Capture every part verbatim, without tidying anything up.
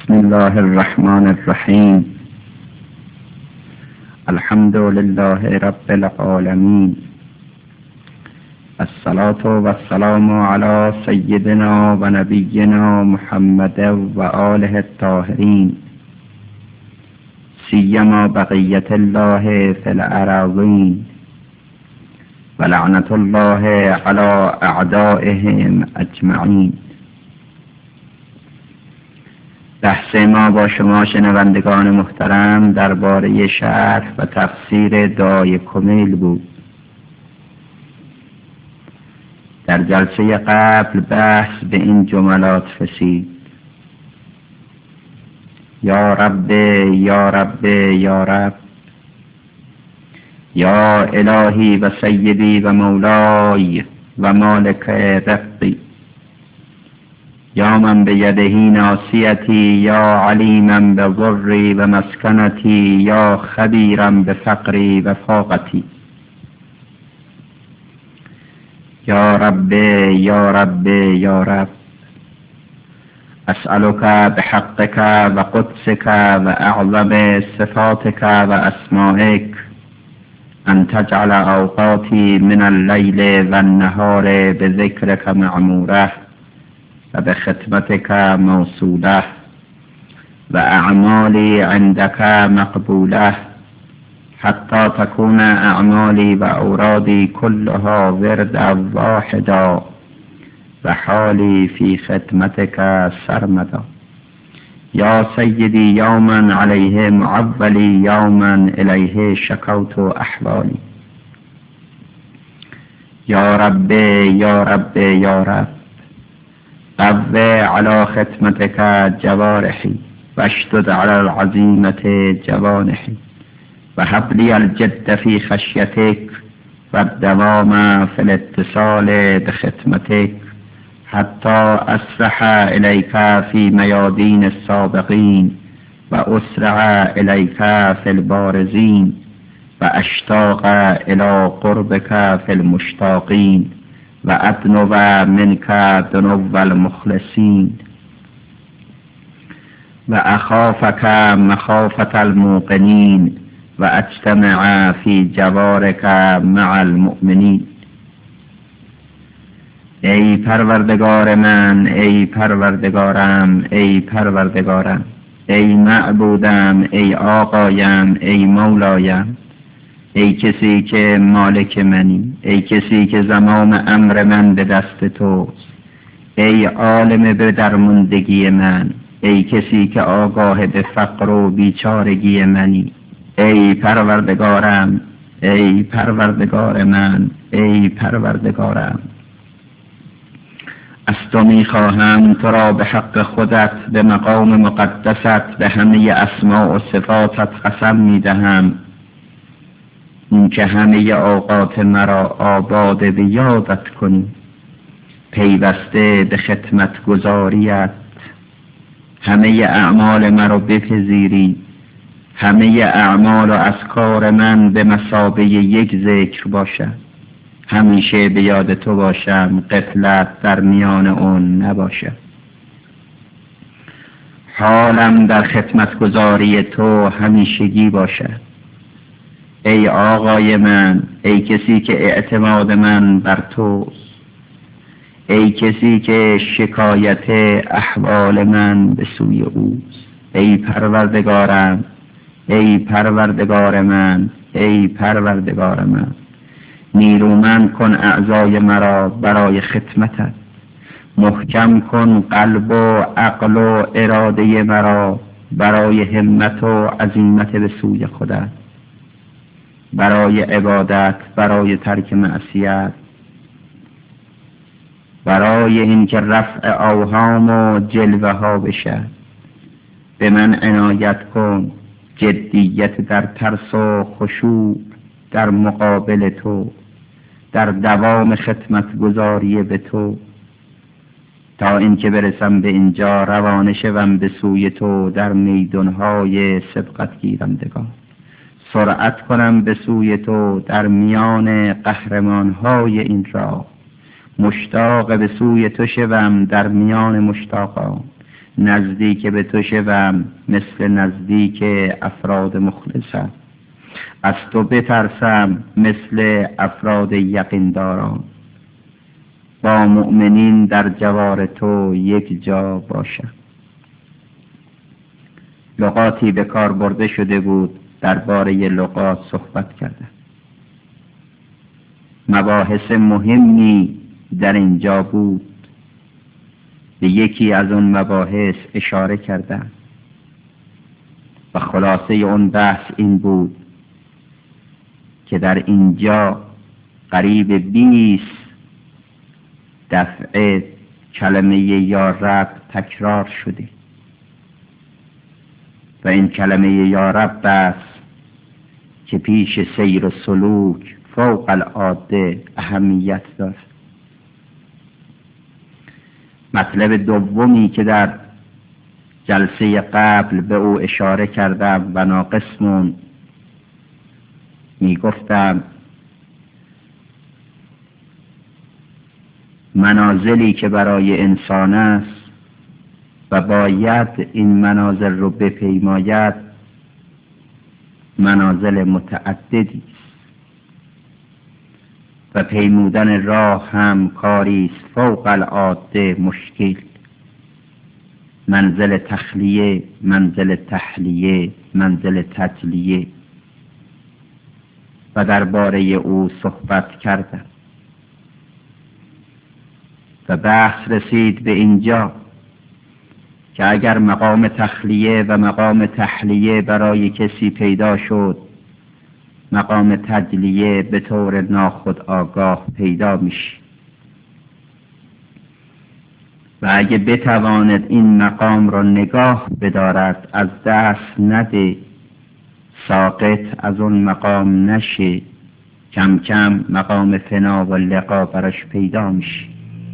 بسم الله الرحمن الرحیم. الحمد لله رب العالمین. الصلاة والسلام علی سیدنا و نبینا محمد و آله الطاهرین، سیما بقیت الله فی الأراضین و لعنت الله علی اعدائهم اجمعین. بحث ما با شما شنوندگان محترم درباره شرح و تفسیر دعای کمیل بود. در جلسه قبل بحث به این جملات رسید: یا رب یا رب یا رب، یا الهی و سیدی و مولای و مالک رزقی، یا من بیده ناصیتی، یا علیما بضری و مسکنتی، یا خبیرا بفقری و فاقتی. یا رب یا رب یا رب، اسألك بحقك و قدسك و اعظم صفاتك و اسمائك ان تجعل اوقاتی من اللیل و النهار بذکرك معموره و به خدمتك موصوله و اعمالی عندك مقبوله، حتی تكون اعمالی و اورادی كلها وردا واحدا و حالی فی خدمتك سرمدا. یا سیدی یوما علیه معولی، یوما الیه شکوت احوالی. یا رب یا رب یا رب، قو على خدمتك جوارحي واشدد على العزيمة جوانحي وهب لي الجد في خشيتك والدوام في الاتصال بخدمتك حتى أسرح إليك في ميادين السابقين وأسرع إليك في البارزين وأشتاق إلى قربك في المشتاقين و ادنو منک دنو المخلصین و اخافک مخافة الموقنین و اجتمع فی جوارک مع المؤمنین. ای پروردگار من، ای پروردگارم، ای پروردگارم، ای معبودم، ای آقایم، ای مولایم، ای کسی که مالک منی، ای کسی که زمام امر من به دست توست، ای عالم به درماندگی من، ای کسی که آگاه به فقر و بیچارگی منی، ای پروردگارم، ای پروردگار من، ای پروردگارم. از تو میخواهم تو را به حق خودت به مقام مقدست به همه اسماء و صفاتت قسم میدهم این که همه اوقات مرا آباد به یادت کنی، پیوسته به خدمت گزاریت، همه اعمال مرا بپذیری، همه اعمال و اذکار من به مثابه یک ذکر باشد، همیشه به یاد تو باشم، غفلت در میان اون نباشد. حالم در خدمت گزاری تو همیشگی باشد. ای آقای من، ای کسی که اعتماد من بر توست، ای کسی که شکایت احوال من به سوی اوست، ای پروردگارم، ای پروردگار من، ای پروردگار من. نیرومند کن اعضای مرا برای خدمتت، محکم کن قلب و عقل و اراده مرا برای همت و عزیمت به سوی خودت، برای عبادت، برای ترک معصیت، برای اینکه رفع اوهام و جلوه ها بشه. به من عنایت کن، جدیت در ترس و خشوع در مقابل تو، در دوام خدمت گزاری به تو، تا اینکه برسم به اینجا روانه شوم به سوی تو در میدانهای سبقت گیرندگان، سرعت کنم به سوی تو در میان قهرمانهای این راه، مشتاق به سوی تو شوم در میان مشتاقان، نزدیک به تو شوم مثل نزدیک افراد مخلصم، از تو بترسم مثل افراد یقینداران، با مؤمنین در جوار تو یک جا باشم. لغاتی به کار برده شده بود درباره لغات صحبت کردن. مباحث مهمی در اینجا بود، به یکی از اون مباحث اشاره کردن و خلاصه اون بحث این بود که در اینجا قریب بیست دفعه کلمه یا رب تکرار شده و این کلمه یا رب است که پیش سیر و سلوک فوق العاده اهمیت دارد. مطلب دومی که در جلسه قبل به او اشاره کردم و ناقصمون می گفتم منازلی که برای انسان است و باید این منازل رو بپیماید منازل متعددی است و پیمودن راه هم کاری است فوق العاده مشکل. منزل تخلیه، منزل تحلیه، منزل تجلیه و درباره او صحبت کردم و بحث رسید به اینجا که اگر مقام تخلیه و مقام تحلیه برای کسی پیدا شد، مقام تجلیه به طور ناخودآگاه پیدا میشه و اگه بتواند این مقام را نگاه بدارد، از دست نده، ساقط از اون مقام نشه، کم کم مقام فنا و لقا براش پیدا میشه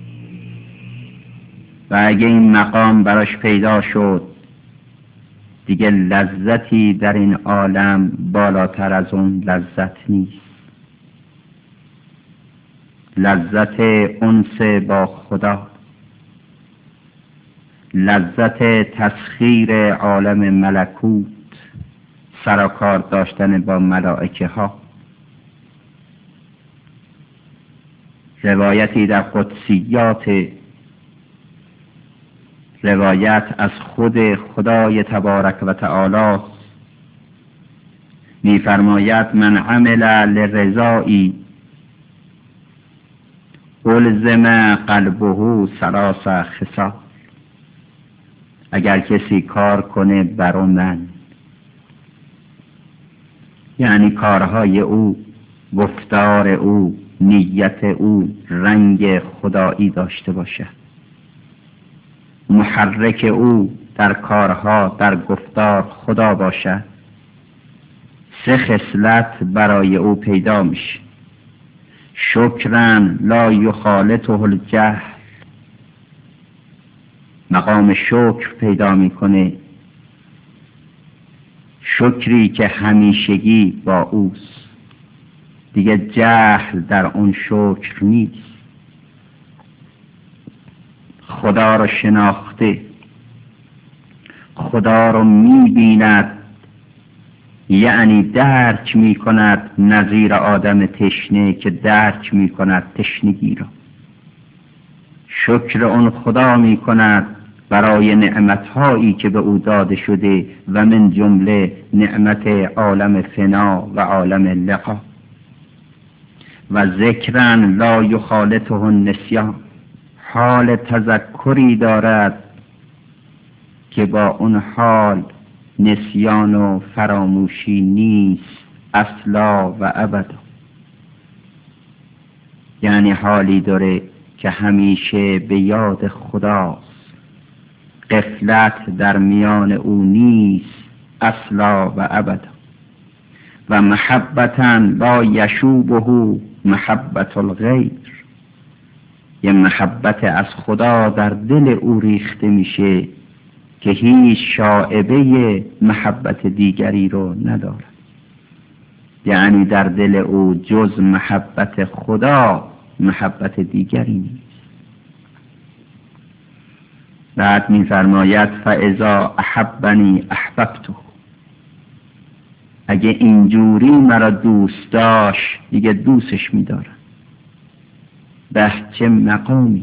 و اگه این مقام براش پیدا شد دیگه لذتی در این عالم بالاتر از اون لذت نیست. لذت انس با خدا، لذت تسخیر عالم ملکوت، سر و کار داشتن با ملائکه ها. روایتی در قدسیات، روایت از خود خدای تبارک و تعالی می‌فرماید من عمل لرضایی الزم قلبه ثلاث خصال. اگر کسی کار کنه برای من، یعنی کارهای او، گفتار او، نیت او رنگ خدایی داشته باشه، محرک او در کارها، در گفتار خدا باشد، سه خصلت برای او پیدا میشه. شکرن لا یخالطه الجهل، مقام شکر پیدا میکنه، شکری که همیشگی با اوست، دیگه جهل در اون شکر نیست. خدا رو شناخته، خدا رو میبیند، یعنی درک میکند نظیر آدم تشنه که درک میکند تشنگی را. شکر اون خدا میکند برای نعمتهایی که به او داده شده و من جمله نعمت عالم فنا و عالم لقا. و ذکرن لا یخالطه النسیان، حال تذکری دارد که با اون حال نسیان و فراموشی نیست اصلا و ابدا. یعنی حالی داره که همیشه به یاد خداست، غفلت در میان او نیست اصلا و ابدا. و محبتا لا یشوبه محبت الغیر، یه محبت از خدا در دل او ریخته میشه که هیچ شائبه محبت دیگری رو ندارد. یعنی در دل او جز محبت خدا محبت دیگری نیست. بعد می‌فرماید فاذا احبنی احببته، اگه اینجوری مرا دوست داشت دیگه دوستش می‌دارم. به چه مقامی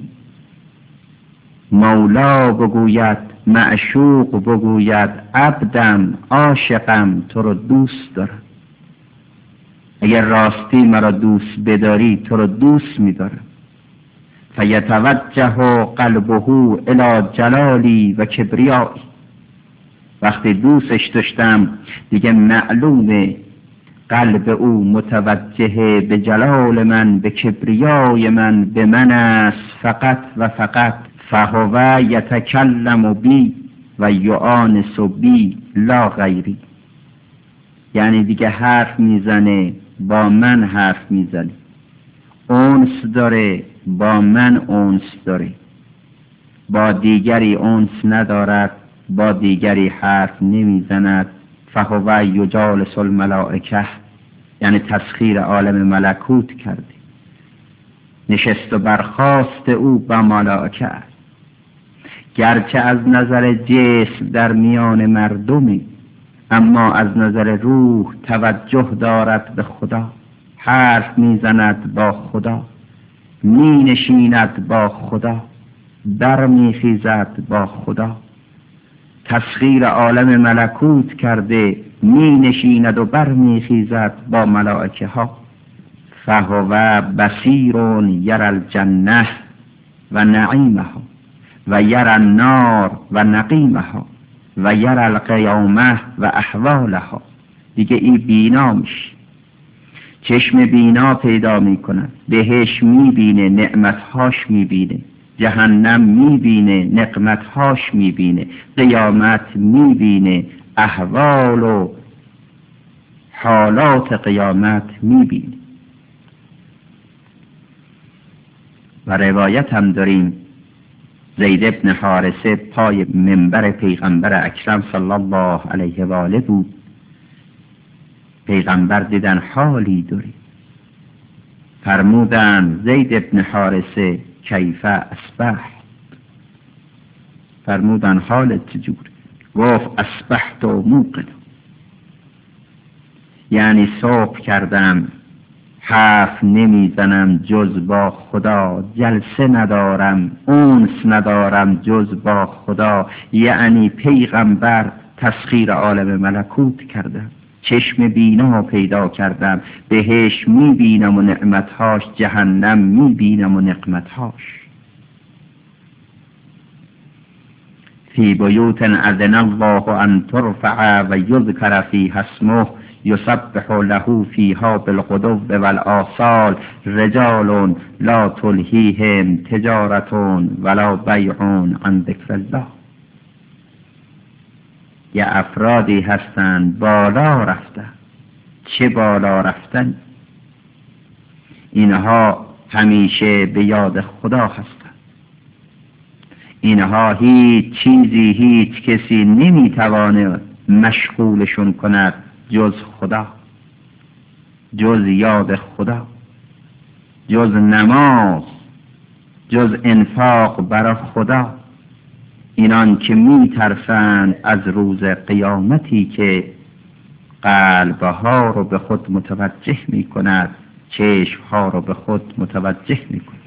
مولا بگوید، معشوق بگوید عبدم عاشقم تو رو دوست دارم. اگر راستی مرا دوست بداری تو رو دوست می‌دارم. فیتوجه قلبه الی جلالی و کبریایی، وقتی دوستش داشتم دیگه معلومه قلب او متوجه به جلال من، به کبریای من، به من است فقط و فقط. فهو یتکلم بی و یؤانس بی لا غیری، یعنی دیگه حرف میزنه با من حرف میزنه، اونس داره با من اونس داره، با دیگری اونس ندارد، با دیگری حرف نمیزند. فهو یجالس الملائکه، یعنی تسخیر عالم ملکوت کرده، نشست و برخاست او با ملائکه است. گرچه از نظر جسم در میان مردمی، اما از نظر روح توجه دارد به خدا، حرف میزند با خدا، می نشیند با خدا، بر می خیزد با خدا. تسخیر عالم ملکوت کرده، می نشیند و بر می خیزد با ملائکه ها. فهو بصیر یری الجنه و نعیمها و یری النار و نقیمها و یری القیامه و احوالها. دیگه این بینا میشه، چشم بینا پیدا میکنه، بهش میبینه، نعمتهاش میبینه، جهنم میبینه، نقمتهاش میبینه، قیامت میبینه، احوال و حالات قیامت میبینه. و روایت هم داریم زید ابن حارثه پای منبر پیغمبر اکرم صلی الله علیه و آله بود. پیغمبر دیدن حالی داری، فرمودن زید ابن حارثه کیف اصبحت، فرمودن حالت چجور؟ گفت اصبحت و موقن، یعنی صبح کردم، حرف نمیزنم جز با خدا، جلسه ندارم، اونس ندارم جز با خدا. یعنی پیغمبر تسخیر عالم ملکوت کردم، چشم بینا پیدا کردم، بهش میبینم و نعمتهاش، جهنم میبینم و نقمتهاش. فی بیوت اذن الله ان ترفع و یذکر فیها اسمه یسبح له فیها بالغدو والآصال رجال لا تلهیهم تجارت ولا بیع عن ذکر الله. یه افرادی هستند بالا رفتن، چه بالا رفتن، اینها همیشه به یاد خدا هستند، اینها هیچ چیزی، هیچ کسی نمیتواند مشغولشون کند جز خدا، جز یاد خدا، جز نماز، جز انفاق برای خدا. اینان که می ترسند از روز قیامتی که قلبها رو به خود متوجه می کند، چشمها رو به خود متوجه می کند.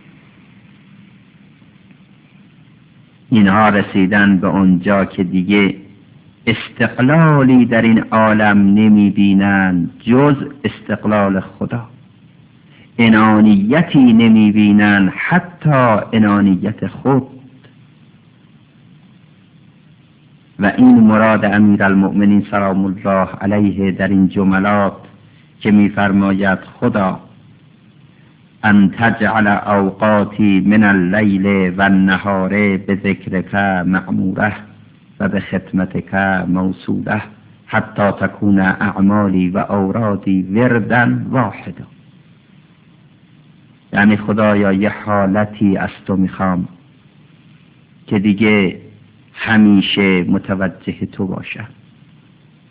اینها رسیدن به اونجا که دیگه استقلالی در این عالم نمی بینند جز استقلال خدا، انانیتی نمی بینند حتی انانیت خود. و این مراد امیرالمؤمنین سلام الله علیه در این جملات که می‌فرماید خدا ان تجعل اوقاتی من اللیل و النهار به ذکرک معموره و به خدمتک موصوله حتی تکون اعمالی و اورادی وردا واحدا. یعنی خدایا یه حالتی از تو میخوام که دیگه همیشه متوجه تو باشم،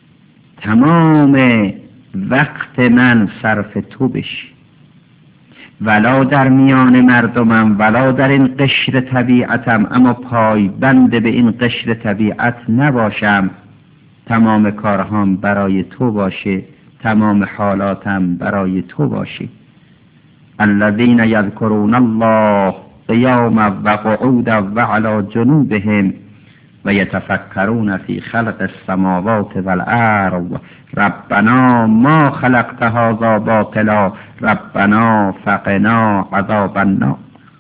تمام وقت من صرف تو بشی، ولا در میان مردمم، ولا در این قشر طبیعتم، اما پای بند به این قشر طبیعت نباشم. تمام کارهام برای تو باشه، تمام حالاتم برای تو باشه. الذين يذكرون الله قياما وقعودا وعلى جنوبهم ويتفكرون في خلق السماوات والأرض ربنا ما خلقت هذا باطلا ربنا فقنا عذاب النار.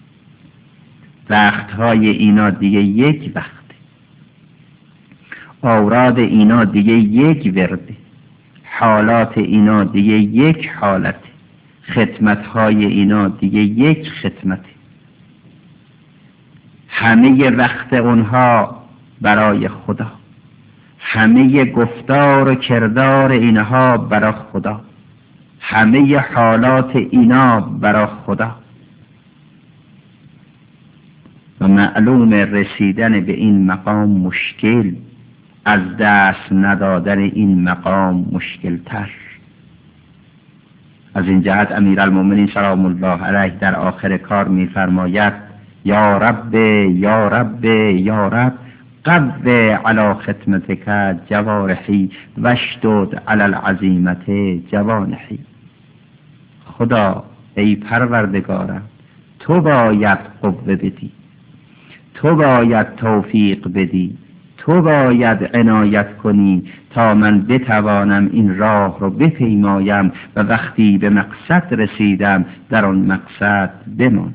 وقتهای اینا دیگه یک وقته، اوراد اینا دیگه یک ورده، حالات اینا دیگه یک حالته، خدمتهای اینا دیگه یک خدمته. همه وقت اونها برای خدا، همه گفتار و کردار اینها برای خدا، همه حالات اینا برای خدا. و معلوم رسیدن به این مقام مشکل، از دست ندادن این مقام مشکل تر. از این جهت امیرالمومنین سلام الله علیه در آخر کار می‌فرماید یا رب یا رب یا رب قو علی خدمتک جوارحی واشدد علی العزیمت جوانحی. خدا ای پروردگارم، تو باید قوه بدی، تو باید توفیق بدی، تو باید عنایت کنی تا من بتوانم این راه رو بپیمایم و وقتی به مقصد رسیدم در آن مقصد بمانم.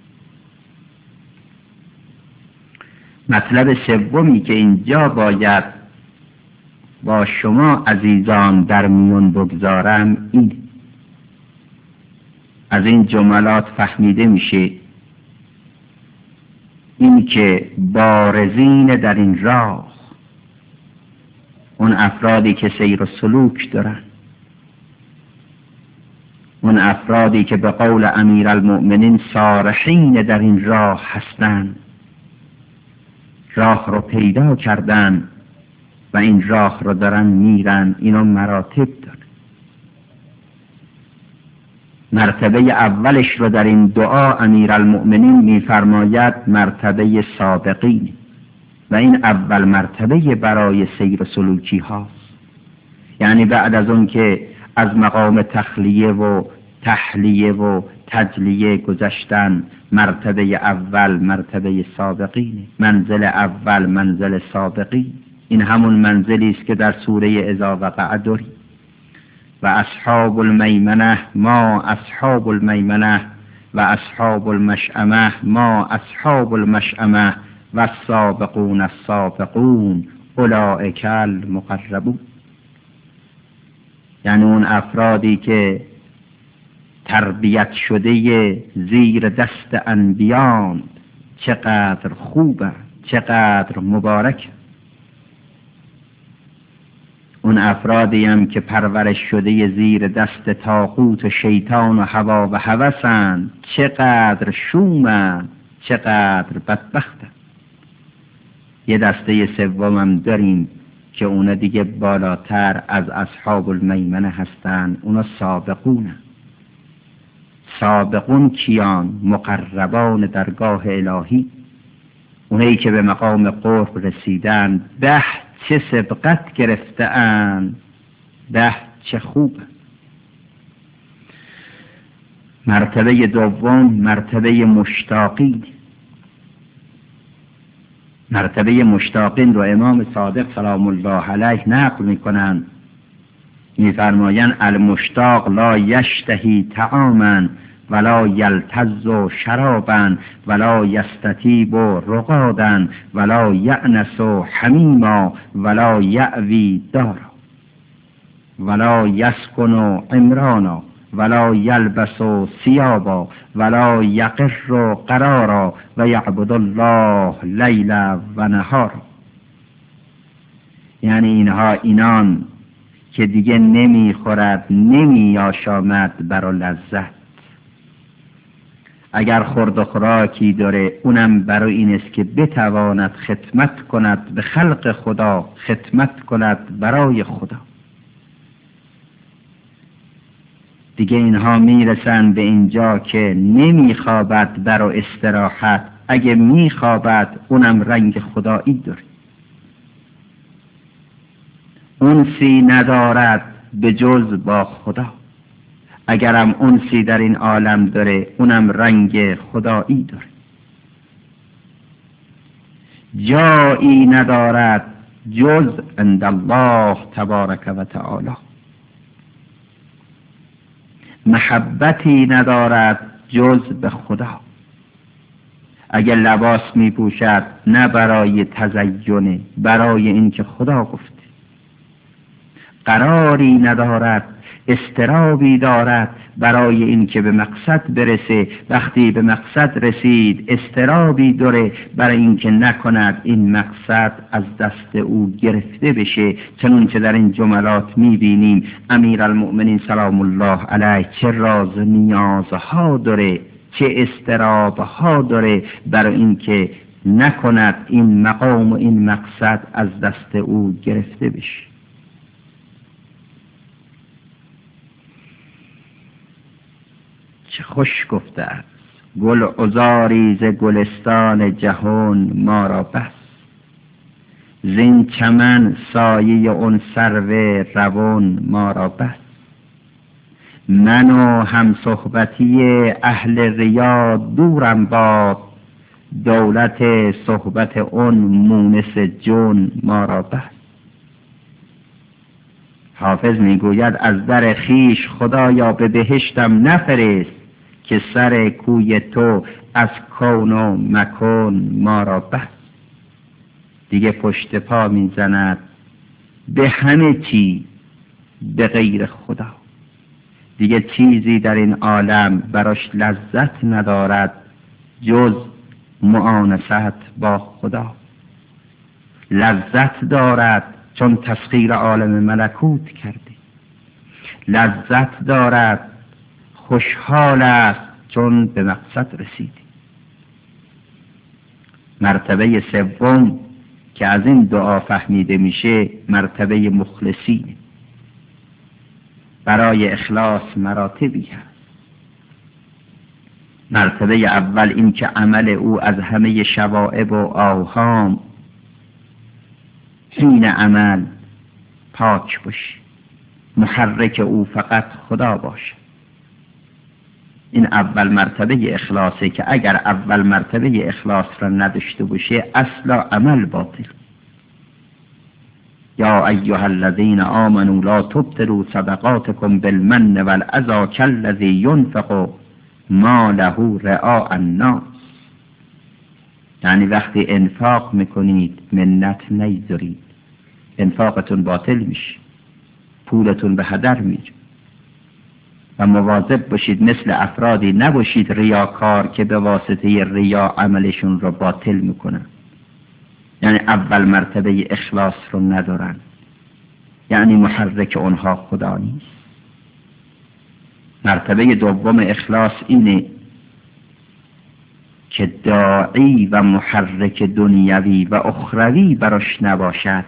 مطلب سومی که اینجا باید با شما عزیزان در میون بگذارم این، از این جملات فهمیده میشه این که بارزین در این راه، اون افرادی که سیر و سلوک دارن، اون افرادی که به قول امیرالمؤمنین صارحین در این راه هستند، راه رو پیدا کردن و این راه رو دارن میرن، اینا مراتب داره. مرتبه اولش رو در این دعا امیرالمؤمنین میفرماید مرتبه سابقین، و این اول مرتبه برای سیر سلوکی هاست. یعنی بعد از اون که از مقام تخلیه و تحلیه و تجلیه گذشتن، مرتبه اول مرتبه سابقین، منزل اول منزل سابقین. این همون منزلی است که در سوره اذا وقع داریم و اصحاب المیمنه ما اصحاب المیمنه و اصحاب المشأمه ما اصحاب المشأمه و السابقون السابقون اولئک المقربون. یعنی اون افرادی که تربیت شده زیر دست انبیان چقدر خوبه، چقدر مبارک. اون افرادی هم که پرورش شده زیر دست طاغوت و شیطان و هوا و هوسند چقدر شومند، چقدر بدبختند. یه دسته سوم هم داریم که اونا دیگه بالاتر از اصحاب المیمنه هستند، اونا سابقونه. سابقون کیان؟ مقربان درگاه الهی، اونایی که به مقام قرب رسیدن. به چه سبقت گرفته‌اند، به چه خوب. مرتبه دوم مرتبه مشتاقین. مرتبه مشتاقین رو امام صادق سلام الله علیه نقل میکنن، میفرمایند المشتاق لا یشتهی طعاما ولا یلتز شرابا ولا یستطیب رقادا ولا یأنس حمیما ولا یأوی دارا ولا یسکن عمرانا ولا یلبس ثیابا ولا یقر قرارا و یعبد الله لیلا و نهارا. یعنی اینها اینان که دیگه نمیخورد نمی آشامد برا لذت. اگر خورد و خوراکی داره اونم برای این است که بتواند خدمت کند به خلق خدا، خدمت کند برای خدا. دیگه اینها میرسن به اینجا که نمیخوابد بر و استراحت، اگه میخوابد اونم رنگ خدایی داره. انسی ندارد به جز با خدا، اگرم انسی در این عالم داره اونم رنگ خدایی داره. جایی ندارد جز عند الله تبارک و تعالی، محبتی ندارد جز به خدا. اگر لباس می پوشد نه برای تزینه، برای اینکه خدا گفته. قراری ندارد، اضطرابی دارد برای اینکه به مقصد برسه. وقتی به مقصد رسید اضطرابی داره برای اینکه نکند این مقصد از دست او گرفته بشه. چنانچه در این جملات میبینیم امیرالمؤمنین سلام الله علیه چه راز و نیازها داره، چه اضطرابها داره برای اینکه نکند این مقام و این مقصد از دست او گرفته بشه. چه خوش گفته است گل عذاری ز گلستان جهان ما را بس، زین چمن سایه اون سرو روان ما را بس. من و هم صحبتی اهل ریا دورم باد، دولت صحبت اون مونس جون ما را بس. حافظ میگوید از در خیش خدایا به بهشتم نفرست، که سر کوی تو از کون و مکان ما را بس. دیگه پشت پا میزند به همه چی به غیر خدا. دیگه چیزی در این عالم براش لذت ندارد جز معانست با خدا. لذت دارد چون تسخیر عالم ملکوت کرده، لذت دارد، خوشحال است چون به مقصد رسید. مرتبه سوم که از این دعا فهمیده میشه مرتبه مخلصین. برای اخلاص مراتبی هست. مرتبه اول این که عمل او از همه شوائب و آوهام حین عمل پاک باشه، محرک او فقط خدا باشه. این اول مرتبه اخلاصه که اگر اول مرتبه اخلاص را نداشته باشه اصلا عمل باطل. یا ایها الذین آمنوا لا تبطلوا صدقاتکم بالمن والأذى كالذی ينفق ماله رئاء الناس. یعنی وقتی انفاق میکنید منت نیذارید، انفاقتون باطل میشه، پولتون به هدر میره. و مواظب باشید مثل افرادی نباشید ریاکار که به واسطه ریا عملشون رو باطل میکنن. یعنی اول مرتبه اخلاص رو ندارن، یعنی محرک اونها خدا نیست. مرتبه دوم اخلاص اینه که داعی و محرک دنیوی و اخروی براش نباشد،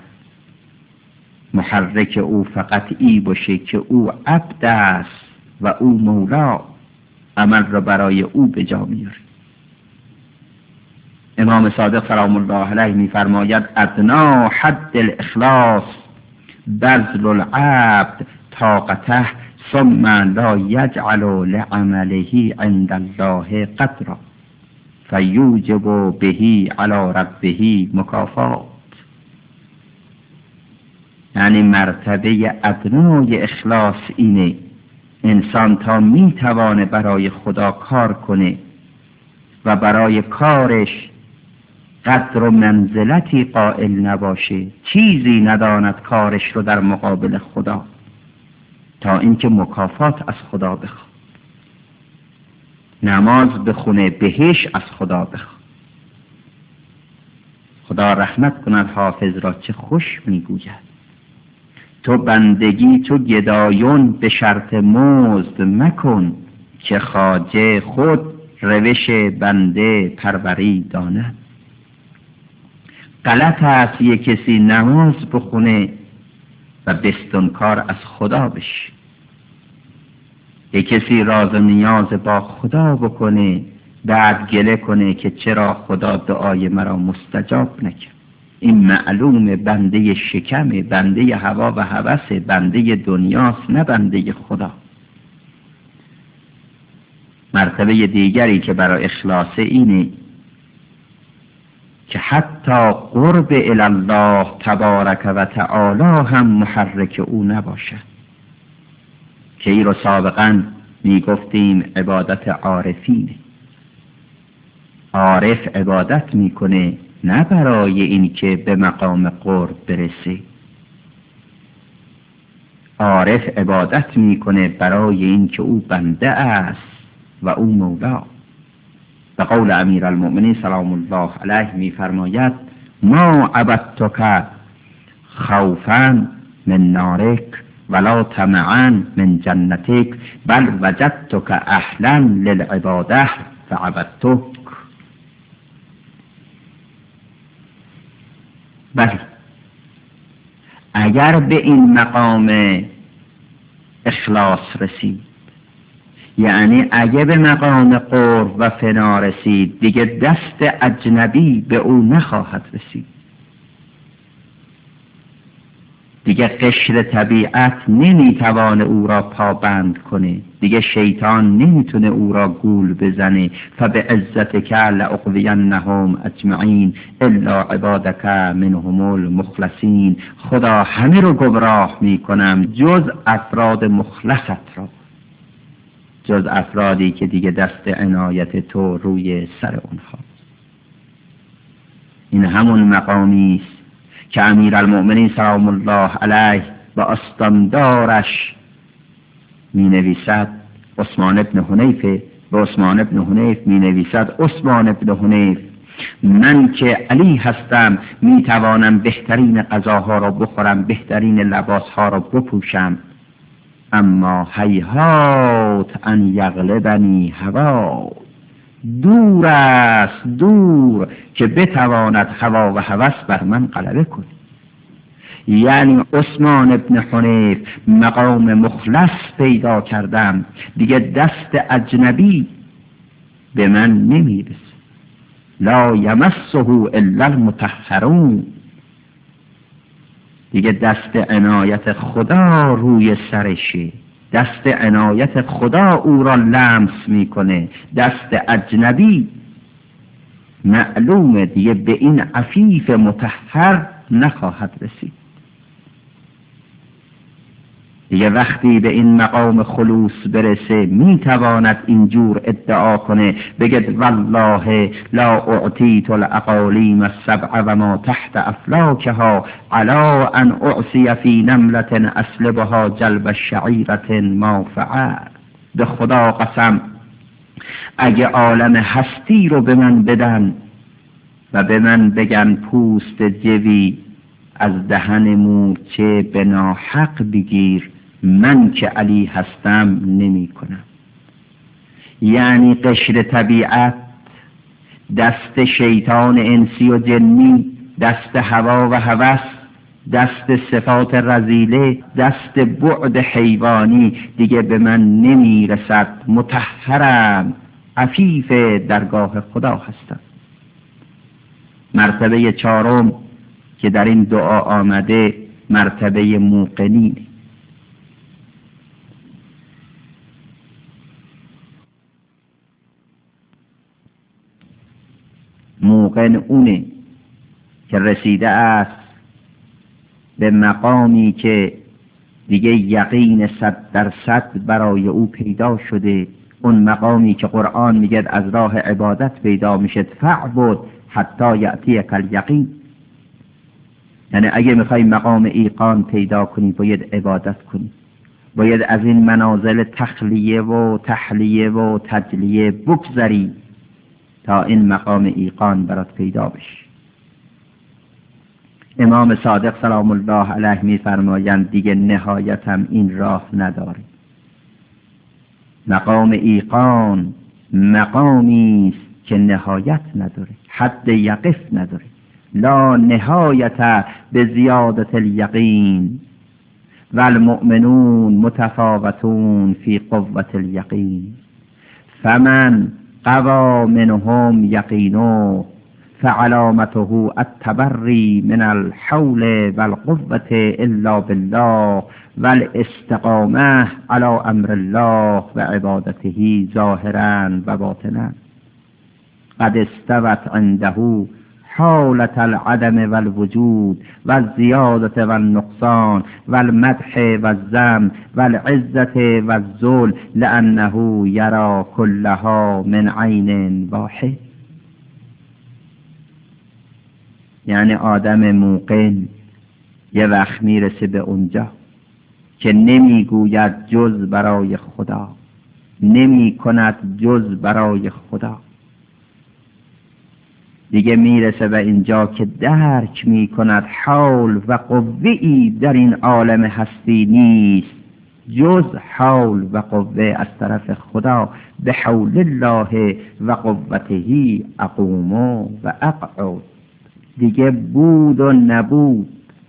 محرک او فقط ای باشه که او عبد است و او مولا، عمل را برای او به جا میاره. امام صادق سلام الله علیه میفرماید ادنا حد الاخلاص بذل العبد طاقته ثم لا یجعل لعمله عند الله قدرا فیوجب به علی ربه مکافات. یعنی مرتبه ادنای اخلاص اینه انسان تا میتوانه برای خدا کار کنه و برای کارش قدر و منزلتی قائل نباشه، چیزی نداند کارش رو در مقابل خدا، تا اینکه مکافات از خدا بخواد. نماز بخونه بهش از خدا بخواد. خدا رحمت کند حافظ را، چه خوش میگوید تو بندگی تو گدایون به شرط مزد مکن، که خواجه خود روش بنده پروری داند. غلط است یک کسی نماز بخونه و بستانکار از خدا بشه. یک کسی راز و نیاز با خدا بکنه، بعد گله کنه که چرا خدا دعای مرا مستجاب نکرد. این معلوم بنده شکم، بنده هوا و هوس، بنده دنیاست، نه بنده خدا. مرتبه دیگری که برای اخلاص اینه که حتی قرب الله تبارک و تعالی هم محرک او نباشد، که این رو سابقا می گفتیم عبادت عارفینه. عارف عبادت میکنه نه برای این که به مقام قرب برسه، عارف عبادت میکنه برای این که او بنده است و او مولا. به قول امیر المؤمنین سلام الله علیه میفرماید: ما عبدتک خوفا من نارک ولا طمعا من جنتک بل وجدتک اهلا للعباده فعبدتک. بله، اگر به این مقام اخلاص رسید، یعنی اگه به مقام قرب و فنا رسید، دیگه دست اجنبی به او نخواهد رسید، دیگه قشر طبیعت نمیتوانه او را پابند کنه، دیگه شیطان نمیتونه او را گول بزنه. فبعزتک لأغوینهم اجمعین الا عبادک منهم المخلصین. خدا همه رو گمراه میکنم جز افراد مخلصت را، جز افرادی که دیگه دست عنایت تو روی سر اونها. این همون مقامی است که امیر المؤمنین سلام الله علیه با استاندارش می نویسد. عثمان ابن حنیف به عثمان ابن حنیف می نویسد: عثمان ابن حنیف، من که علی هستم می توانم بهترین غذاها را بخورم، بهترین لباسها را بپوشم، اما هیهات ان یغلبنی هوا، دور است دور که بتواند هوا و هوس بر من غلبه کنه. یعنی عثمان ابن حنیف مقام مخلص پیدا کردم، دیگه دست اجنبی به من نمیرسه. لا یمسه الا المطهرون، دیگه دست عنایت خدا روی سرشه، دست عنایت خدا او را لمس میکنه، دست اجنبی معلومه دیگه به این عفیف مطهر نخواهد رسید. دیگه وقتی به این مقام خلوص برسه میتواند اینجور ادعا کنه، بگد والله لا اعطیت الاقالیم السبع و ما تحت افلاکها علا ان اعصی فی نملة اسلبها جلب الشعیرة ما فعل. به خدا قسم اگه عالم هستی رو به من بدن و به من بگن پوست جوی از دهن مورچه به ناحق بگیر، من که علی هستم نمی کنم. یعنی قشر طبیعت، دست شیطان انسی و جنی، دست هوا و هوس، دست صفات رذیله، دست بعد حیوانی دیگه به من نمی رسد. مطهرم، عفیف درگاه خدا هستم. مرتبه چهارم که در این دعا آمده مرتبه موقنینه. موقن اونه که رسیده است به مقامی که دیگه یقین صد درصد برای او پیدا شده. اون مقامی که قرآن میگه از راه عبادت پیدا میشه، فعبد حتی یأتیک الیقین. یعنی اگه میخوای مقام ایقان پیدا کنی باید عبادت کنی، باید از این منازل تخلیه و تحلیه و تجلیه بگذری تا این مقام ایقان برات پیدا بشه. امام صادق سلام الله علیه میفرمایند دیگه نهایتم این راه نداره. مقام ایقان مقامی است که نهایت نداره، حد یقف نداره. لا نهایت به زیادت الیقین و المؤمنون متفاوتون فی قوة الیقین فمن قوى منهم یقینه فعلامته التبری من الحول والقوة الا بالله والاستقامة على امر الله و عبادته ظاهرا و باطنا قد استوت عنده حالة العدم والوجود والزيادة والنقصان والمدح والذم والعزة والذل لأنه يرى كلها من عين واحد. یعنی آدم موقن یه وقت میرسه به اونجا که نمیگوید جز برای خدا، نمی کند جز برای خدا. دیگه میرسه به اینجا که درک میکند حول و قوه‌ای در این عالم هستی نیست جز حول و قوه از طرف خدا. به حول الله و قوته اقوم و اقعد. دیگه بود و نبود،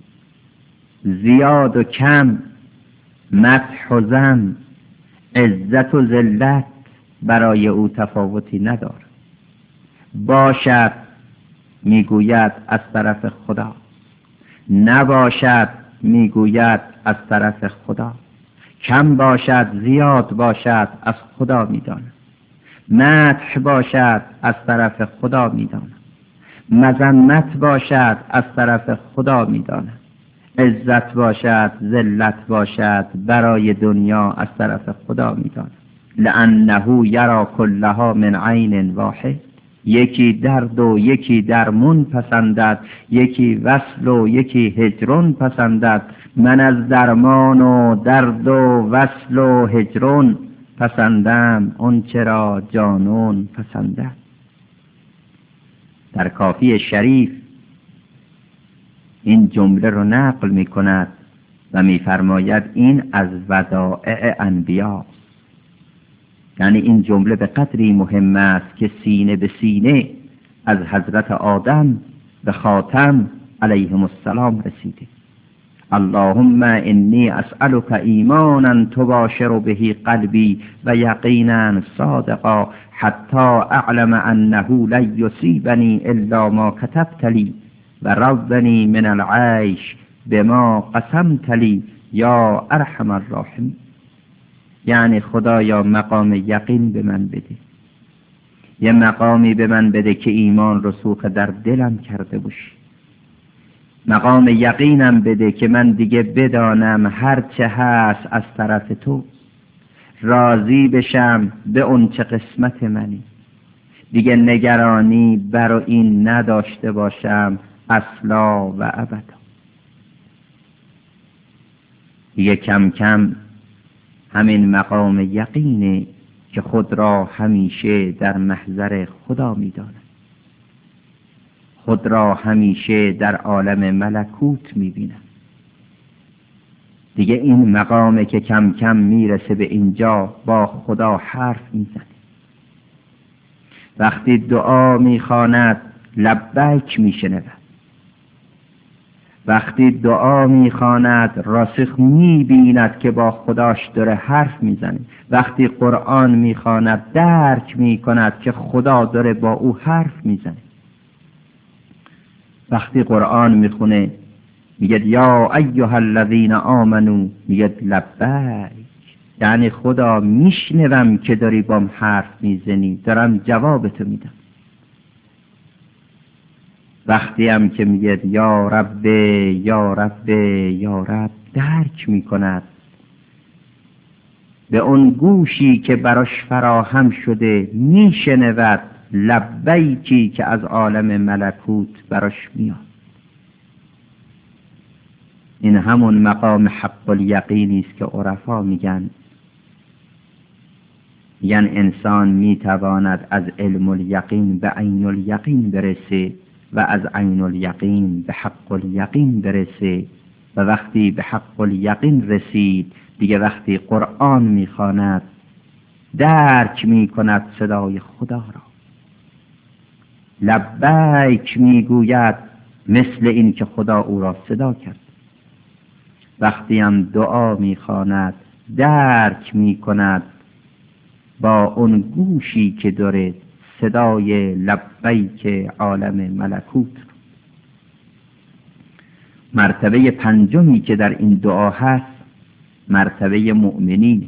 زیاد و کم، مدح و ذم، عزت و ذلت برای او تفاوتی ندارد. باشد میگوید از طرف خدا، نباشد میگوید از طرف خدا، کم باشد زیاد باشد از خدا میداند، مدح باشد از طرف خدا میداند، مذمت باشد از طرف خدا میداند، عزت باشد ذلت باشد برای دنیا از طرف خدا میداند. لانه یرا کلها من عین واحد. یکی درد و یکی درمون پسندد، یکی وصل و یکی هجرون پسندد. من از درمان و درد و وصل و هجرون پسندم، اون چرا جانون پسندد. در کافی شریف این جمله رو نقل می کند و می فرماید این از ودائع انبیا، یعنی این جمله به قدری مهم است که سینه به سینه از حضرت آدم به خاتم علیهم السلام رسیده. اللهم انی اسألک ایمانا تباشر به قلبی و یقینا صادقا حتی اعلم انه لن یصیبنی الا ما کتبت لی و رضنی من العیش بما قسمت لی یا ارحم الراحمین. یعنی خدایا مقام یقین به من بده، یه مقامی به من بده که ایمان رسوخ در دلم کرده باشی، مقام یقینم بده که من دیگه بدانم هر چه هست از طرف تو، راضی بشم به اون چه قسمت منی، دیگه نگرانی برای این نداشته باشم اصلا و ابدا. دیگه کم کم همین مقام یقینه که خود را همیشه در محضر خدا می‌داند، خود را همیشه در عالم ملکوت می‌بیند. دیگه این مقامه که کم کم میرسه به اینجا با خدا حرف میزنه. وقتی دعا میخواند لبیک میشنود، وقتی دعا میخواند راسخ میبیند که با خداش داره حرف میزنه، وقتی قرآن میخواند درک میکند که خدا داره با او حرف میزنه. وقتی قرآن میخونه میگه یا ایها الذین آمنو، میگه لبیک، یعنی خدا میشنوم که داری بام حرف میزنی، دارم جوابتو میدم. وقتی هم که میگه یا رب یا رب یا رب، درک میکند به اون گوشی که براش فراهم شده میشنود لبیکی که از عالم ملکوت براش میاد. این همون مقام حق الیقینی است که عرفا میگن میگن انسان میتواند از علم الیقین به عین الیقین برسه و از عین الیقین به حق الیقین برسه، و وقتی به حق الیقین رسید دیگه وقتی قرآن میخواند درک میکند صدای خدا را، لبیک میگوید مثل این که خدا او را صدا کرد. وقتیم دعا میخواند درک میکند با اون گوشی که داره صدای لبیک عالم ملکوت. مرتبه پنجمی که در این دعا هست مرتبه مؤمنین.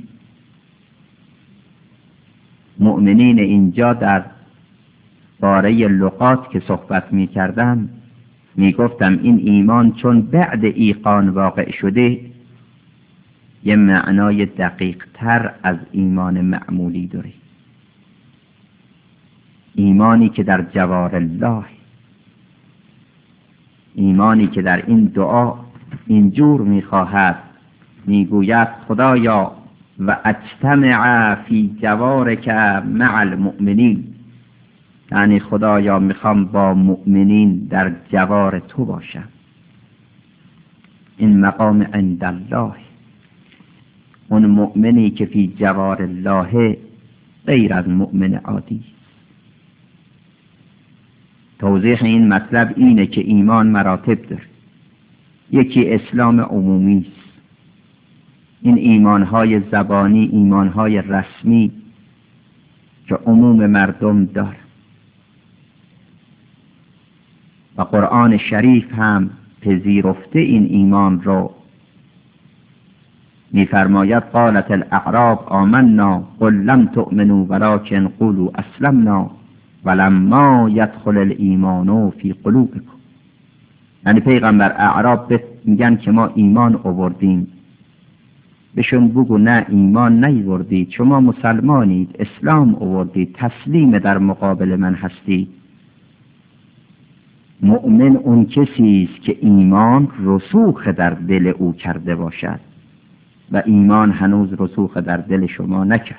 مؤمنین اینجا در باره لقات که صحبت می کردم می گفتم این ایمان چون بعد ایقان واقع شده یه معنای دقیق تر از ایمان معمولی داره. ایمانی که در جوار الله، ایمانی که در این دعا اینجور می خواهد، می گوید خدایا و اجتمع فی جوارک مع المؤمنین، یعنی خدایا میخوام با مؤمنین در جوار تو باشم. این مقام عند الله، اون مؤمنی که فی جوار الله غیر از مؤمن عادی. توضیح این مطلب اینه که ایمان مراتب داره. یکی اسلام عمومی است، این ایمانهای زبانی، ایمانهای رسمی که عموم مردم داره و قرآن شریف هم پذیرفته این ایمان رو. می‌فرماید قالت الاعراب آمنا قل لم تؤمنوا ولكن قولوا اسلمنا ولما يدخل الايمان في قلوبكم. یعنی پیغمبر اعراب میگن که ما ایمان آوردیم، بهشون بگو نه ایمان نیاوردید، شما مسلمانید، اسلام آوردید، تسلیم در مقابل من هستید. مؤمن اون کسی است که ایمان رسوخ در دل او کرده باشد و ایمان هنوز رسوخ در دل شما نکرد.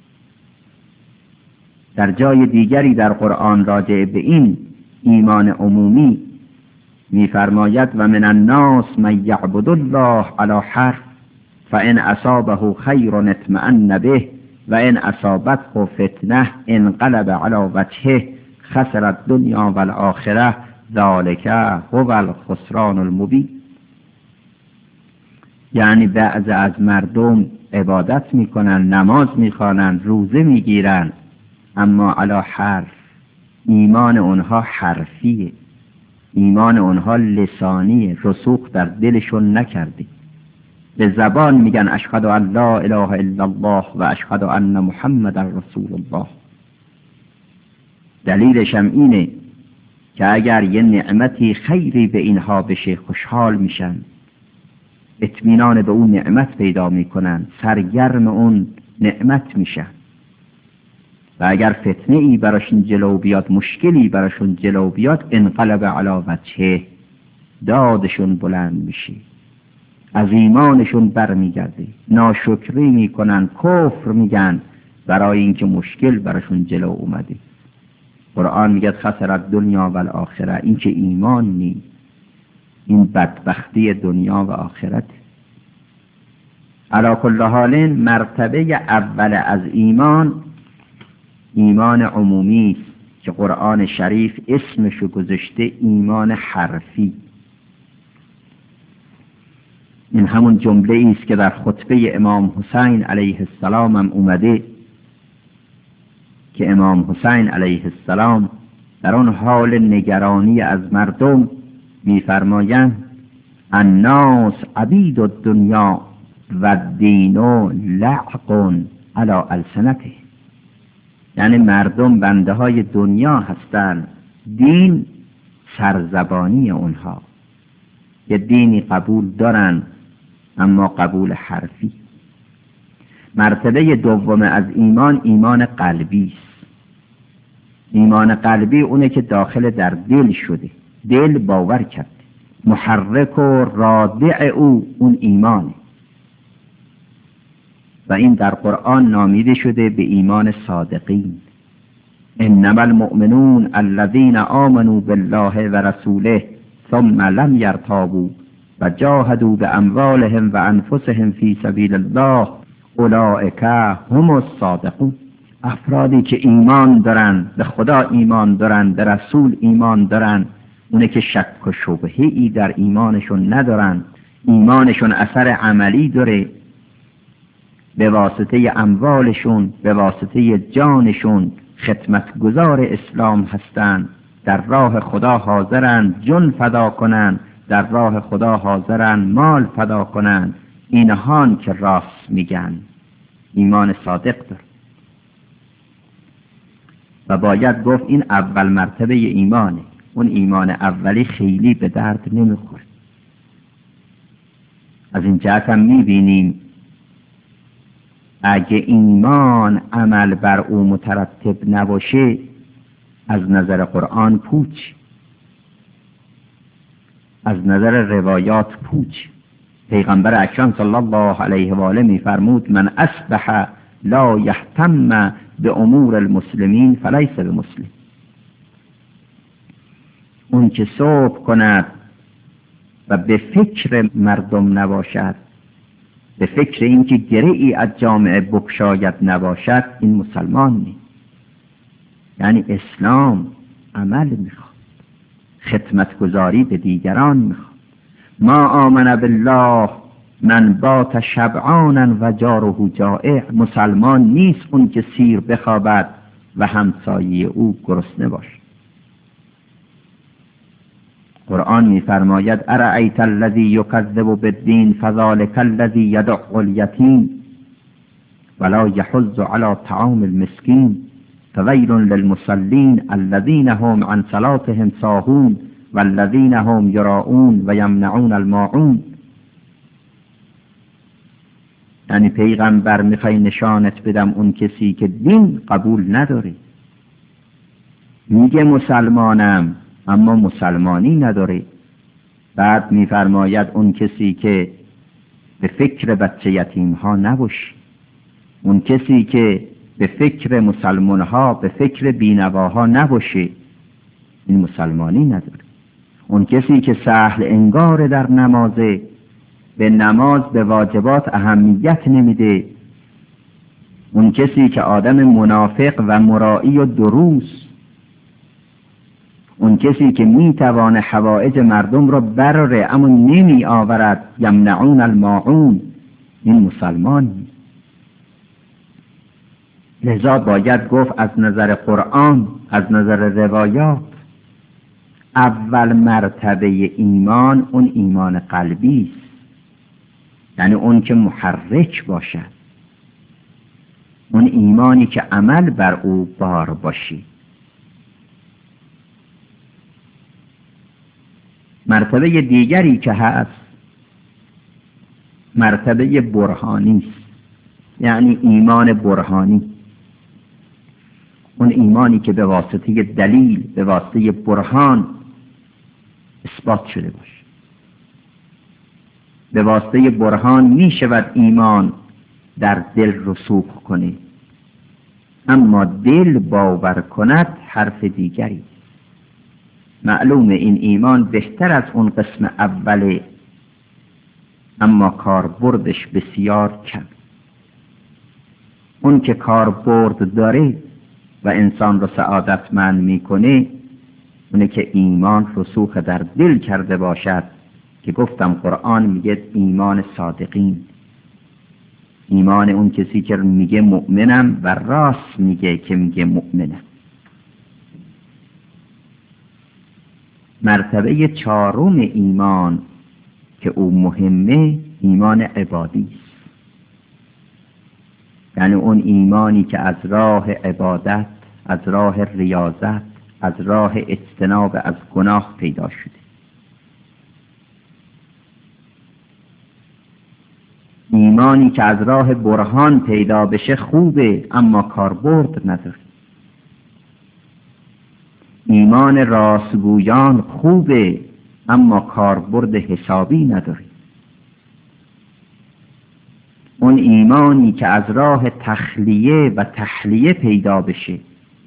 در جای دیگری در قرآن راجع به این ایمان عمومی می‌فرماید و من الناس من یعبد الله علی حرف فان اصابه خیر اطمأن به و ان اصابته فتنه انقلب علی وجهه خسر الدنیا والآخره ذلک هو الخسران المبین. یعنی بعض از مردم عبادت میکنن، نماز میخوانن، روزه میگیرن، اما علی حرف، ایمان اونها حرفیه، ایمان اونها لسانیه، رسوخ در دلشون نکرده. به زبان میگن اشهد ان لا اله الا الله و اشهد ان محمد رسول الله. دلیلش هم اینه که اگر یه نعمتی خیری به اینها بشه خوشحال میشن، اطمینان به اون نعمت پیدا میکنن، سرگرم اون نعمت میشن. و اگر فتنه ای براشون جلو بیاد، مشکلی براشون جلو بیاد، انقلب علی وجهه، دادشون بلند میشه، از ایمانشون برمیگرده، ناشکری میکنن، کفر میگن برای اینکه مشکل براشون جلو اومده. قرآن میگه خسرت دنیا و الاخره، این که ایمان نیست، این بدبختی دنیا و آخرت. علی کل حال مرتبه اول از ایمان ایمان عمومی است که قرآن شریف اسمشو گذاشته ایمان حرفی. این همون جمله است که در خطبه امام حسین علیه السلام هم اومده که امام حسین علیه السلام در آن حال نگرانی از مردم می‌فرمایند الناس عبید الدنیا و الدین لعق علی السنته. یعنی مردم بنده های دنیا هستند، دین سرزبانی اونها. یه دینی قبول دارن اما قبول حرفی. مرتبه دوم از ایمان ایمان قلبی است. ایمان قلبی اونه که داخل در دل شده، دل باور کرده، محرک و رادع او اون ایمانه و این در قرآن نامیده شده به ایمان صادقین. انما المؤمنون الذين آمنوا بالله و رسوله ثم لم يرتابوا و جاهدوا باموالهم و انفسهم فی سبیل الله اولئک هم الصادقون. افرادی که ایمان دارن، به خدا ایمان دارن، به رسول ایمان دارن، اونه که شک و شبهه ای در ایمانشون ندارن، ایمانشون اثر عملی داره، به واسطه اموالشون، به واسطه جانشون خدمتگزار اسلام هستند، در راه خدا حاضرند جون فدا کنند، در راه خدا حاضرند مال فدا کنند. اینهان که راست میگن، ایمان صادق داره. و باید گفت این اول مرتبه ایمانه. اون ایمان اولی خیلی به درد نمیخوره. از این جهت هم میبینیم اگه ایمان عمل بر او مترتب نباشه، از نظر قرآن پوچ، از نظر روایات پوچ. پیغمبر اکرم صلی الله علیه و آله میفرمود من اصبح لا یهتم به امور المسلمین فلیس بمسلم. اون که صبح کند و به فکر مردم نباشد، به فکر اینکه گره‌ای از جامعه بگشاید نباشد، این مسلمان نیست. یعنی اسلام عمل میخواد، خدمتگزاری به دیگران میخواد. ما آمن بالله من بات شبعانا و جاره جائع. مسلمان نیست اون که سیر بخوابد و همسایه او گرسنه باشد. قرآن می‌فرماید ارأیت الذی یکذب بالدین فذلک الذی یدع الیتیم ولا یحض علی طعام المسکین فویل للمصلین الذین هم عن صلاتهم ساهون والذین هم یراؤون و یمنعون الماعون. یعنی پیغمبر میخوای نشانت بدم اون کسی که دین قبول نداره، میگه مسلمانم اما مسلمانی نداره. بعد میفرماید اون کسی که به فکر بچه یتیم ها نباشه، اون کسی که به فکر مسلمان ها، به فکر بینواها نباشه، این مسلمانی نداره. اون کسی که سهل انگار در نمازه، به نماز به واجبات اهمیت نمیده، اون کسی که آدم منافق و مرائی و دروس، اون کسی که میتوانه حوائج مردم را براره اما نمی آورد، یمنعون الماعون، این مسلمان نیست. لذا باید گفت از نظر قرآن، از نظر روایات، اول مرتبه ایمان اون ایمان قلبی است. یعنی اون که محرک باشد، اون ایمانی که عمل بر او بار باشی. مرتبه دیگری که هست مرتبه برهانی است، یعنی ایمان برهانی، اون ایمانی که به واسطه دلیل، به واسطه برهان اثبات شده باشه. به واسطه برهان می شود ایمان در دل رسوخ کنه، اما دل باور کند حرف دیگری. معلوم این ایمان بهتر از اون قسم اوله، اما کاربردش بسیار کم. اون که کاربرد داره و انسان رو سعادتمند میکنه، اونه که ایمان رسوخ در دل کرده باشد، که گفتم قرآن میگه ایمان صادقین، ایمان اون کسی که میگه مؤمنم و راست میگه که میگه مؤمنم. مرتبه چهارم ایمان که او مهمه، ایمان عبادی است. یعنی اون ایمانی که از راه عبادت، از راه ریاضت، از راه اجتناب از گناه پیدا شده. ایمانی که از راه برهان پیدا بشه خوبه، اما کاربرد نداره. ایمان راستگویان خوبه، اما کاربرد حسابی نداره. اون ایمانی که از راه تخلیه و تحلیه پیدا بشه،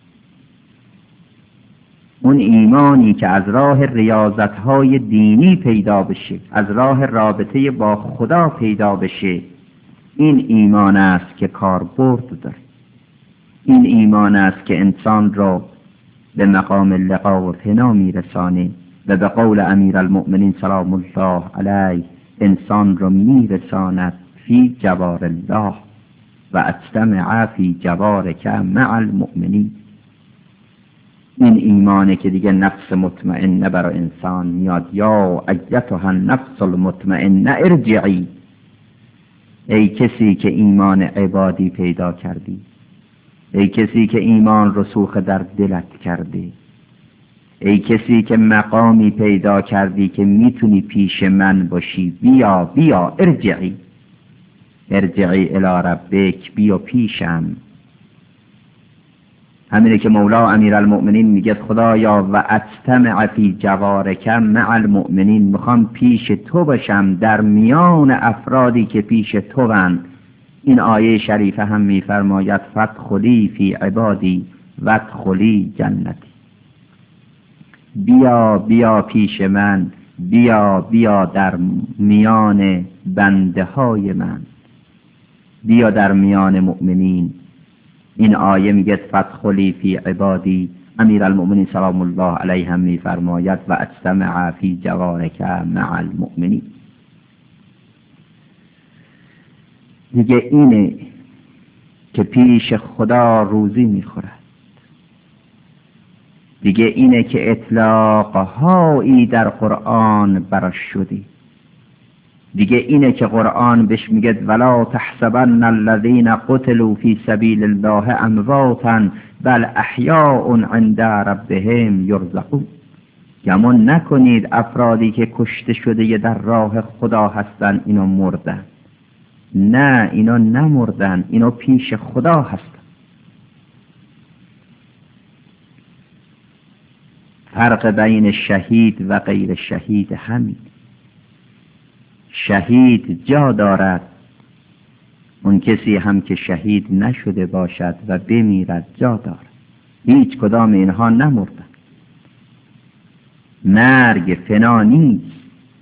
اون ایمانی که از راه ریاضت‌های دینی پیدا بشه، از راه رابطه با خدا پیدا بشه، این ایمان است که کاربرد داره. این ایمان است که انسان را به مقام لقا و فنا میرسانه و به قول امیر المؤمنین سلام الله علیه انسان رو میرساند فی جوار الله و اجتمع فی جوارک مع المؤمنین. این ایمانه که دیگه نفس مطمئنه برای انسان میاد، یا ایتها النفس المطمئنه ارجعی. ای کسی که ایمان عبادی پیدا کردی، ای کسی که ایمان رسوخ در دلت کردی، ای کسی که مقامی پیدا کردی که میتونی پیش من باشی، بیا بیا ارجعی ارجعی الی ربک، بیا پیشم. همینه که مولا امیرالمؤمنین میگه خدایا و اجتمع فی جوارک مع المؤمنین، میخوام پیش تو باشم در میان افرادی که پیش تو بند. این آیه شریفه هم میفرماید فادخلی فی عبادی وادخلی جنتی. بیا بیا پیش من، بیا بیا در میان بنده های من، بیا در میان مؤمنین. این آیه میگه فادخلی فی عبادی. امیرالمؤمنین سلام الله علیه هم میفرماید و اجتمع فی جوارک مع المؤمنین. دیگه اینه که پیش خدا روزی میخورد، دیگه اینه که اطلاقهایی در قرآن براش شدی، دیگه اینه که قرآن بهش میگه ولا تحسبن الذین قتلوا فی سبیل الله امواتا بل احیاء عند ربهم یرزقون. گمان نکنید افرادی که کشته شده در راه خدا هستن اینا مردن. نه، اینا نمردن، اینا پیش خدا هستن. فرق بین شهید و غیر شهید همین. شهید جا دارد، اون کسی هم که شهید نشده باشد و بمیرد جا دارد. هیچ کدام اینها نمردن. مرگ فنا نیست،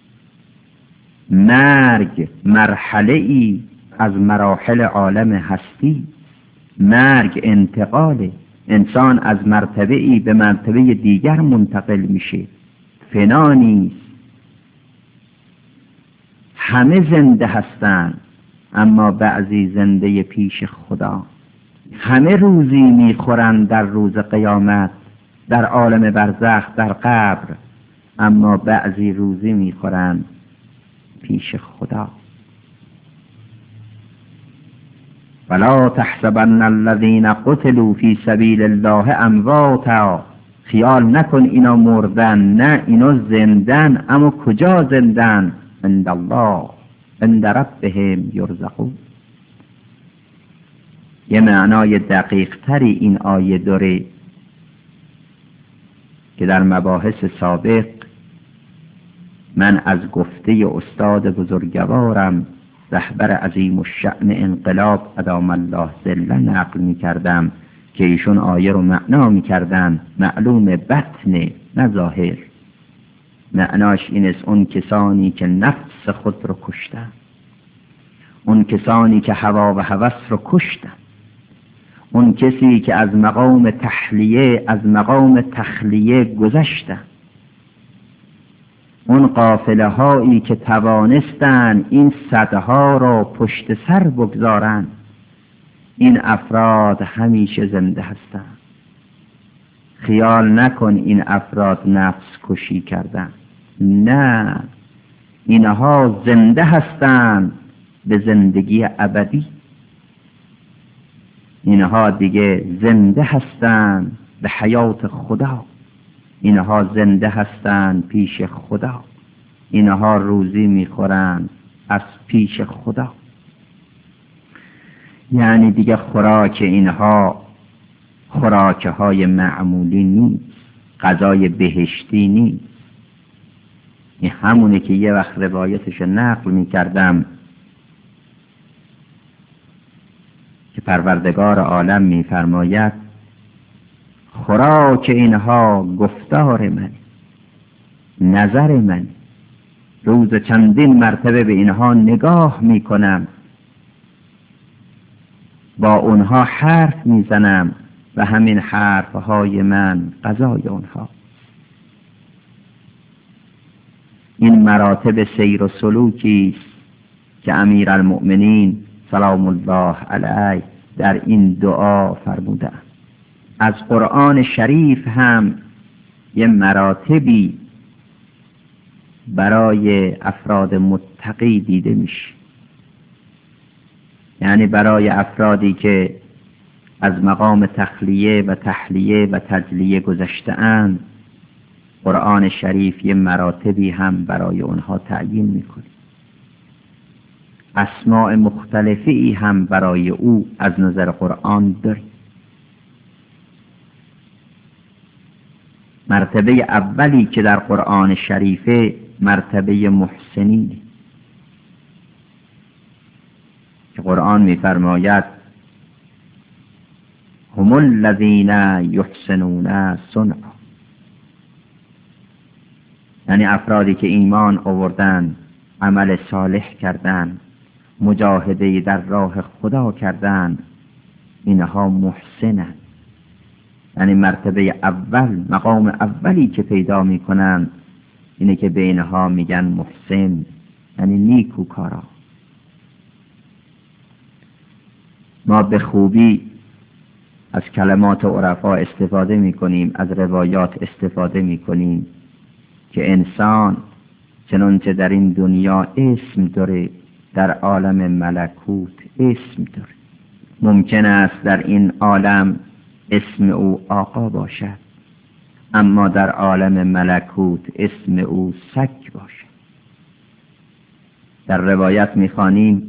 مرگ مرحله ای از مراحل عالم هستی. مرگ انتقاله، انسان از مرتبه ای به مرتبه دیگر منتقل میشه، فنا نیست. همه زنده هستند اما بعضی زنده پیش خدا. همه روزی میخورند در روز قیامت، در عالم برزخ، در قبر، اما بعضی روزی میخورند پیش خدا. ولا تحسبن الذين قتلوا في سبيل الله امواتا. خیال نکن اینا مردن، نه، اینا زندن. اما کجا زندن؟ عند الله عند ربهم یرزقون. یه معنای دقیق تری این آیه داره که در مباحث سابق من از گفته استاد بزرگوارم رهبر عظیم الشأن انقلاب ادام الله ظله نقل می کردم که ایشون آیه رو معنا می کردن، معلوم بطن نه ظاهر. معناش این است اون کسانی که نفس خود رو کشتن، اون کسانی که هوا و هوس رو کشتن، اون کسی که از مقام تحلیه از مقام تخلیه گذشتن، اون قافله هایی که توانستن این صدها را پشت سر بگذارن، این افراد همیشه زنده هستند. خیال نکن این افراد نفس کشی کردن، نه، اینها زنده هستند به زندگی ابدی. اینها دیگه زنده هستند به حیات خدا. اینها زنده هستند پیش خدا. اینها روزی میخورند از پیش خدا. یعنی دیگه خوراک اینها خوراک های معمولی نیست، غذای بهشتی نیست. این همونه که یه وقت روایتش نقل میکردم که پروردگار عالم میفرماید خوراک اینها گفتار من، نظر من. روز چندین مرتبه به اینها نگاه میکنم، با اونها حرف میزنم و همین حرفهای من غذای اونها. این مراتب سیر و سلوکی است که امیرالمؤمنین سلام الله علیه در این دعا فرمودند. از قرآن شریف هم یه مراتبی برای افراد متقی دیده میشه، یعنی برای افرادی که از مقام تخلیه و تحلیه و تجلیه گذشته‌اند، قرآن شریف یه مراتبی هم برای اونها تعیین میکنه. اسماء مختلفی هم برای او از نظر قرآن داره. مرتبه اولی که در قرآن شریفه مرتبه محسنینه که قرآن می‌فرماید هم الذین یحسنون صنعا، یعنی افرادی که ایمان آوردن، عمل صالح کردن، مجاهده در راه خدا کردن، اینها محسنند. یعنی مرتبه اول، مقام اولی که پیدا میکنن اینه که به اینها میگن محسن، یعنی نیکوکارا. ما به خوبی از کلمات عرفا استفاده میکنیم، از روایات استفاده میکنیم که انسان چنانچه در این دنیا اسم داره، در عالم ملکوت اسم داره. ممکن است در این عالم اسم او آقا باشد، اما در عالم ملکوت اسم او سگ باشد. در روایت میخوانیم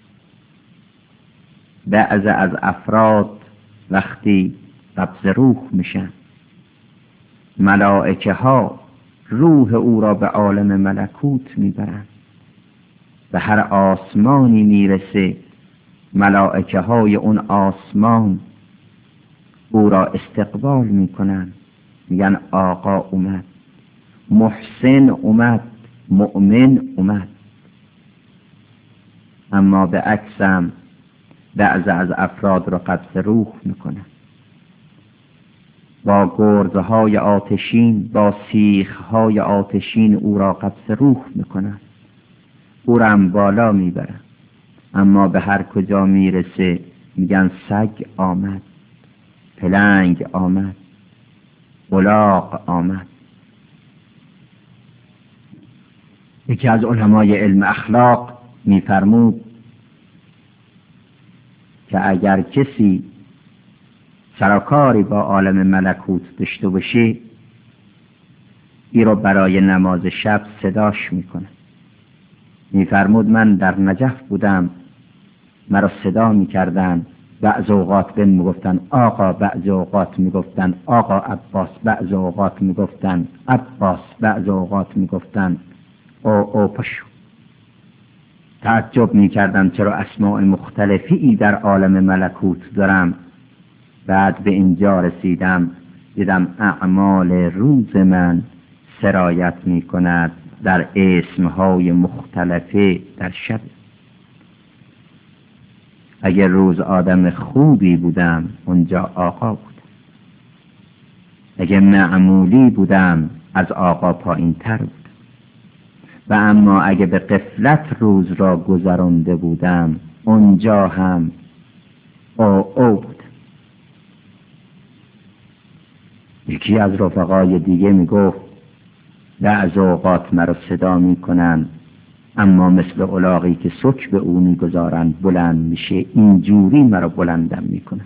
بعض از افراد وقتی قبض روح میشن، ملائکه ها روح او را به عالم ملکوت میبرند. به هر آسمانی میرسه، ملائکه های اون آسمان او را استقبال میکنن، میگن آقا اومد، محسن اومد، مؤمن اومد. اما به عکسم بعض از افراد را قبض روح میکنن، با گرزهای آتشین، با سیخهای آتشین او را قبض روح میکنن، او را هم بالا میبرن. اما به هر کجا میرسه میگن سگ آمد، پلنگ آمد، الاغ آمد. یکی از علمای علم اخلاق میفرمود که اگر کسی سرکاری با عالم ملکوت داشته باشه، ای رو برای نماز شب صداش میکنه. میفرمود من در نجف بودم، مرا صدا میکردن، بعض اوقات بهم میگفتن آقا، بعض اوقات میگفتن آقا عباس، بعض اوقات میگفتن عباس، بعض اوقات میگفتن او او پشو. تعجب میکردم چرا اسماء مختلفی در عالم ملکوت دارم. بعد به اینجا رسیدم، دیدم اعمال روز من سرایت میکند در اسمهای مختلفه در شب. اگر روز آدم خوبی بودم اونجا آقا بودم، اگر معمولی بودم از آقا پایین تر بودم، و اما اگه به غفلت روز را گذرانده بودم اونجا هم او او بودم. یکی از رفقای دیگه میگفت بعض اوقات مرا صدا میکنن، اما مثل الاغی که سک به او میگذارند بلند میشه، اینجوری مرا بلندم میکنن.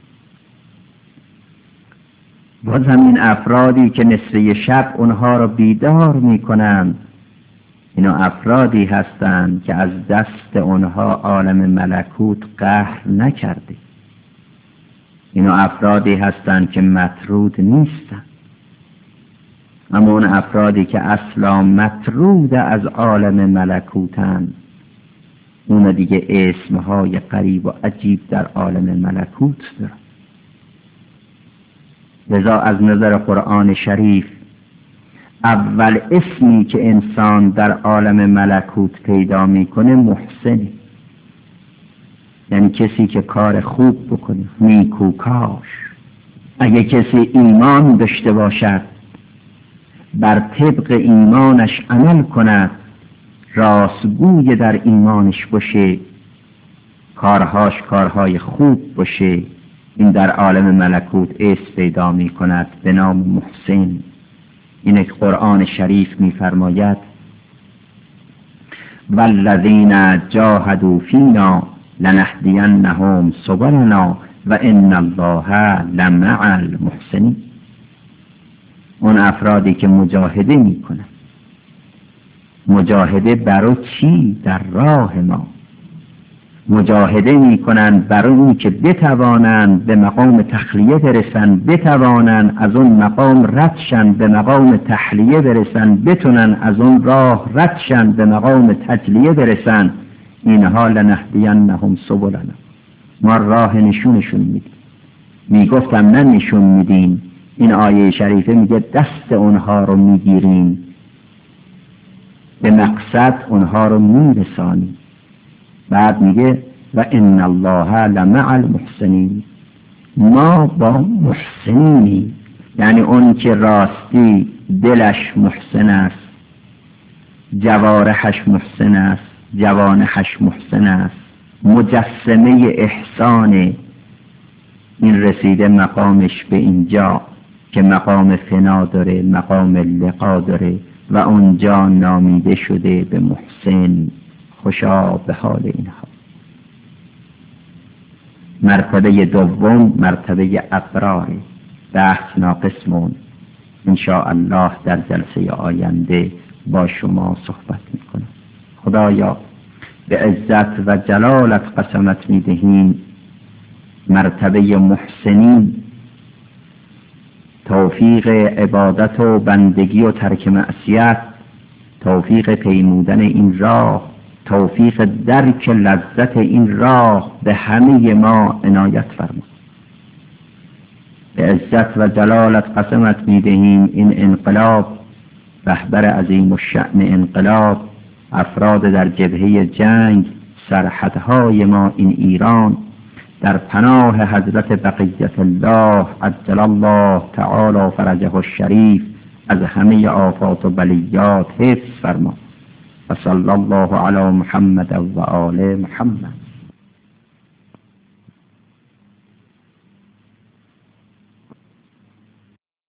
باز همین افرادی که نصفه شب اونها را بیدار میکنن، اینا افرادی هستند که از دست اونها عالم ملکوت قهر نکرده. اینا افرادی هستند که مطرود نیستند. اما اون افرادی که اصلا مطرود از عالم ملکوتند، اون دیگه اسمهای غریب و عجیب در عالم ملکوت دارن. لذا از نظر قرآن شریف اول اسمی که انسان در عالم ملکوت پیدا میکنه محسنی، یعنی کسی که کار خوب بکنه، نیکوکار. اگه کسی ایمان داشته باشد، بر طبق ایمانش عمل کند، راستگوی در ایمانش باشه، کارهاش کارهای خوب باشه، این در عالم ملکوت اسم پیدا می کند به نام محسن. این قرآن شریف می فرماید والذین جاهدوا فینا لنهدینهم سبلنا و ان الله لمع المحسنین. اون افرادی که مجاهده می کنند، مجاهده برای چی؟ در راه ما مجاهده می کنند برای این که بتوانند به مقام تخلیه برسند، بتوانند از اون مقام ردشند به مقام تحلیه برسند، بتونن از اون راه ردشند به مقام تجلیه برسند. اینها لنهدینهم سبلنا، ما راه نشونشون میدیم. میگفتم نه نشون میدیم، این آیه شریفه میگه دست اونها رو میگیریم، به مقصد اونها رو میرسانیم. بعد میگه و ان الله لمع المحسنین، ما با محسنینی، یعنی اون که راستی دلش محسن است، جوارحش محسن است، جوانحش محسن است، مجسمه احسان، این رسیده مقامش به اینجا که مقام فنا داره، مقام لقا داره و اونجا نامیده شده به محسن. خوشا به حال اینها. مرتبه دوم مرتبه ابرار. بحث ناقصمون ان شاء الله در جلسه آینده با شما صحبت میکنم. خدایا به عزت و جلالت قسمت میدهیم مرتبه محسنین، توفیق عبادت و بندگی و ترک معصیت، توفیق پیمودن این راه، توفیق درک لذت این راه به همه ما عنایت فرما. به عزت و جلالت قسمت میدهیم این انقلاب، رهبر عظیم الشأن انقلاب، افراد در جبهه جنگ، سرحدهای ما این ایران، در پناه حضرت بقیت الله عجل الله تعالی فرجه الشریف از همه آفات و بلیات حفظ فرما. و صلی الله علی محمد و آل محمد.